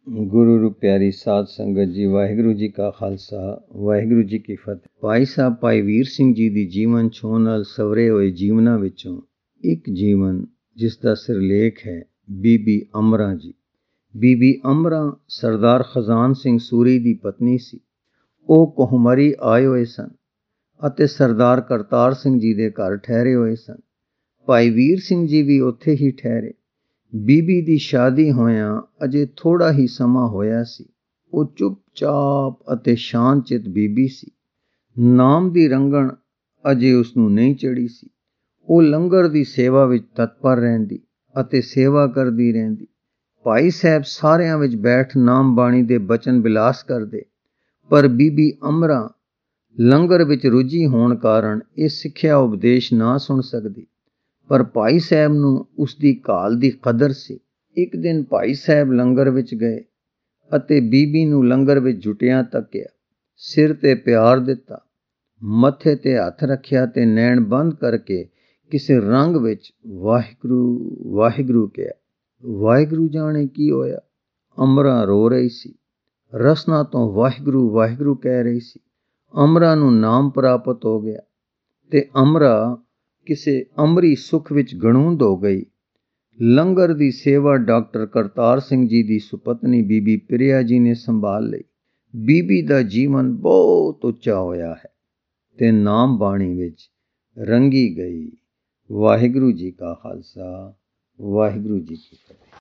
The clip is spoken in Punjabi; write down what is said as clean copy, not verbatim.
ਗੁਰੂ ਰੂ ਪਿਆਰੀ ਸਾਧ ਸੰਗਤ ਜੀ, ਵਾਹਿਗੁਰੂ ਜੀ ਕਾ ਖਾਲਸਾ, ਵਾਹਿਗੁਰੂ ਜੀ ਕੀ ਫਤਿਹ। ਭਾਈ ਸਾਹਿਬ ਭਾਈ ਵੀਰ ਸਿੰਘ ਜੀ ਦੀ ਜੀਵਨ ਛੋਹ ਨਾਲ ਸਵਰੇ ਹੋਏ ਜੀਵਨਾਂ ਵਿੱਚੋਂ ਇੱਕ ਜੀਵਨ ਜਿਸ ਦਾ ਸਿਰਲੇਖ ਹੈ ਬੀਬੀ ਅਮਰਾ ਜੀ। ਬੀਬੀ ਅਮਰਾ ਸਰਦਾਰ ਖਜ਼ਾਨ ਸਿੰਘ ਸੂਰੀ ਦੀ ਪਤਨੀ ਸੀ। ਉਹ ਕੋਹਮਰੀ ਆਏ ਹੋਏ ਸਨ ਅਤੇ ਸਰਦਾਰ ਕਰਤਾਰ ਸਿੰਘ ਜੀ ਦੇ ਘਰ ਠਹਿਰੇ ਹੋਏ ਸਨ। ਭਾਈ ਵੀਰ ਸਿੰਘ ਜੀ ਵੀ ਉੱਥੇ ਹੀ ਠਹਿਰੇ। ਬੀਬੀ ਦੀ ਸ਼ਾਦੀ ਹੋਇਆਂ ਅਜੇ ਥੋੜ੍ਹਾ ਹੀ ਸਮਾਂ ਹੋਇਆ ਸੀ। ਉਹ ਚੁੱਪਚਾਪ ਅਤੇ ਸ਼ਾਂਤਚਿੱਤ ਬੀਬੀ ਸੀ। ਨਾਮ ਦੀ ਰੰਗਣ ਅਜੇ ਉਸਨੂੰ ਨਹੀਂ ਚੜ੍ਹੀ ਸੀ। ਉਹ ਲੰਗਰ ਦੀ ਸੇਵਾ ਵਿੱਚ ਤਤਪਰ ਰਹਿੰਦੀ ਅਤੇ ਸੇਵਾ ਕਰਦੀ ਰਹਿੰਦੀ। ਭਾਈ ਸਾਹਿਬ ਸਾਰਿਆਂ ਵਿੱਚ ਬੈਠ ਨਾਮ ਬਾਣੀ ਦੇ ਬਚਨ ਬਿਲਾਸ ਕਰਦੇ, ਪਰ ਬੀਬੀ ਅਮਰਾ ਲੰਗਰ ਵਿੱਚ ਰੁੱਝੀ ਹੋਣ ਕਾਰਨ ਇਹ ਸਿੱਖਿਆ ਉਪਦੇਸ਼ ਨਾ ਸੁਣ ਸਕਦੀ। ਪਰ ਭਾਈ ਸਾਹਿਬ ਨੂੰ ਉਸ ਦੀ ਘਾਲ ਦੀ ਕਦਰ ਸੀ। ਇੱਕ ਦਿਨ ਭਾਈ ਸਾਹਿਬ ਲੰਗਰ ਵਿੱਚ ਗਏ ਅਤੇ ਬੀਬੀ ਨੂੰ ਲੰਗਰ ਵਿੱਚ ਜੁਟਿਆਂ ਤੱਕਿਆ, ਸਿਰ ਤੇ ਪਿਆਰ ਦਿੱਤਾ, ਮੱਥੇ ਤੇ ਹੱਥ ਰੱਖਿਆ ਤੇ ਨੈਣ ਬੰਦ ਕਰਕੇ ਕਿਸੇ ਰੰਗ ਵਿੱਚ ਵਾਹਿਗੁਰੂ ਵਾਹਿਗੁਰੂ ਕਿਹਾ। ਵਾਹਿਗੁਰੂ ਜਾਣੇ ਕੀ ਹੋਇਆ। ਅਮਰਾ ਰੋ ਰਹੀ ਸੀ, ਰਸਨਾ ਤੋਂ ਵਾਹਿਗੁਰੂ ਵਾਹਿਗੁਰੂ ਕਹਿ ਰਹੀ ਸੀ। ਅਮਰਾ ਨੂੰ ਨਾਮ ਪ੍ਰਾਪਤ ਹੋ ਗਿਆ ਤੇ ਅਮਰਾ ਕਿਸੇ ਅਮਰੀ ਸੁੱਖ ਵਿੱਚ ਗਣੂੰਦ ਹੋ ਗਈ। ਲੰਗਰ ਦੀ ਸੇਵਾ ਡਾਕਟਰ ਕਰਤਾਰ ਸਿੰਘ ਜੀ ਦੀ ਸੁਪਤਨੀ ਬੀਬੀ ਪ੍ਰਿਆ ਜੀ ਨੇ ਸੰਭਾਲ ਲਈ। ਬੀਬੀ ਦਾ ਜੀਵਨ ਬਹੁਤ ਉੱਚਾ ਹੋਇਆ ਹੈ ਤੇ ਨਾਮ ਬਾਣੀ ਵਿੱਚ ਰੰਗੀ ਗਈ। ਵਾਹਿਗੁਰੂ ਜੀ ਕਾ ਖਾਲਸਾ, ਵਾਹਿਗੁਰੂ ਜੀ ਕੀ ਫਤਿਹ।